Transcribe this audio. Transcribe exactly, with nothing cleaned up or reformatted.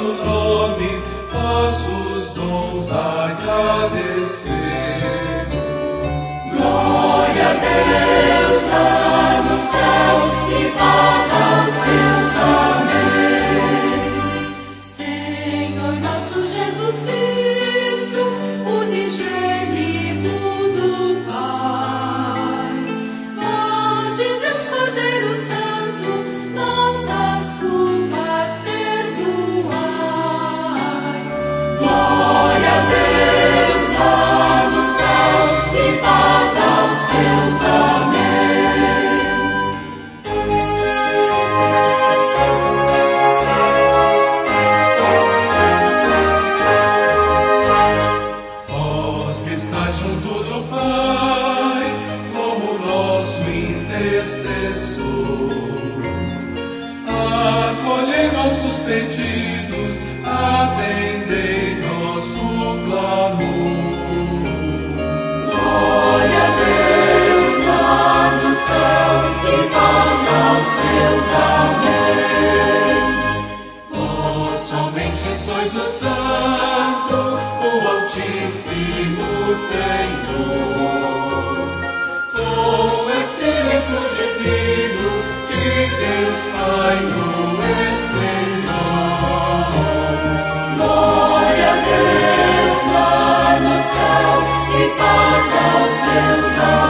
vosso nome, vossos dons agradecemos. Glória a Deus lá nos céus e paz aos seus. Amém. Senhor nosso Jesus Cristo, unigênito do Pai, voz de Deus Cordeiro Santo, nossas culpas perdoai. Glória a Deus lá nos céus e paz aos seus. Amém. Vós que estáis junto do Pai, como nosso intercessor, acolhei nossos pedidos, atendei nosso clamor. Glória a Deus lá nos céus e paz aos seus. Amém. Vós somente sois o Santo, o Altíssimo Senhor, com o Espírito Divino de Deus Pai no exterior. Glória a Deus lá nos céus e paz aos seus. Amém.